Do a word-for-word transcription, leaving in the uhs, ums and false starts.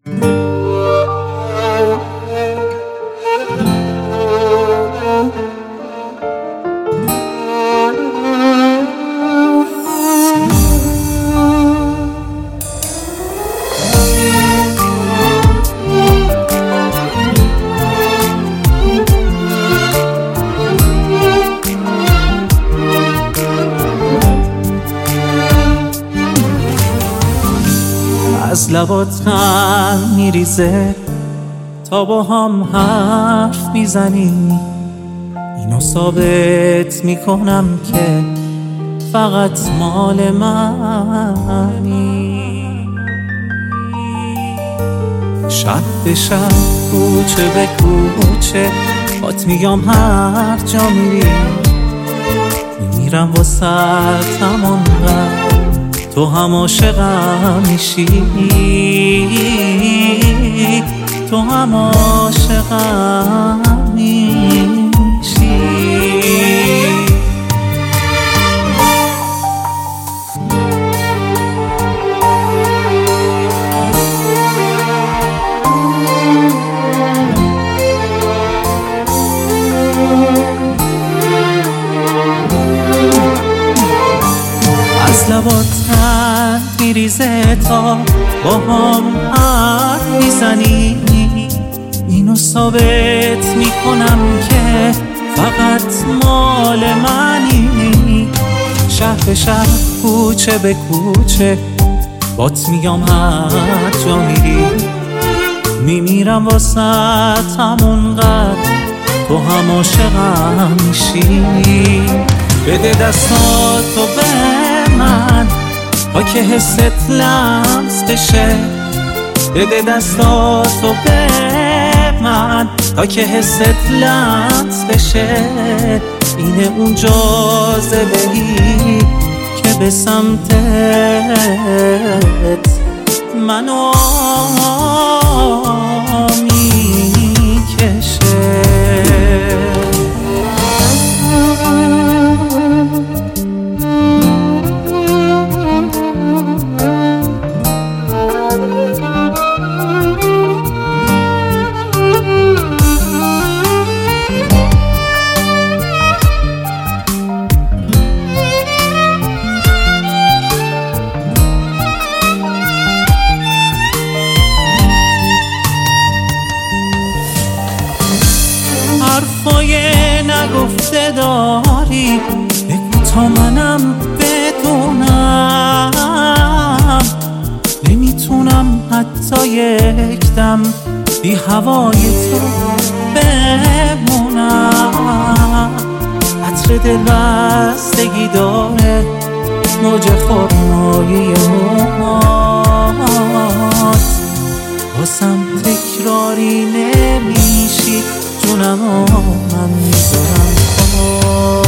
از لبات خم میریزه تا با هم حرف میزنی. اینو ثابت میکنم که فقط مال منی. شب به شب کوچه به کوچه بات میگم هر جا میری. میمیرم واسه تمام تو هم عاشقم میشی. تو هم عاشقم میشی. از لبات خم میریزه تا با هم حرف میزنی. اینو ثابت میکنم که فقط مال منی. شهر به شهر کوچه به کوچه بات میگم هر جا میری. میمیرم واسه همونقدر تو هم عاشقم میشی. بده دستاتو به من تا که حست لمس بشه. بده دستاتو به من تا که حست لمس بشه. اینه اون جاذبه‌ای که به سمتت منو میکشه. حرفای نگفته داری بگو تا منم بدونم. نمیتونم حتی یک دم بی هوای تو بمونم. عطر دل بستگی داره موج خرمایی موهات. واسم تکراری نمیشی جونم من میذارم.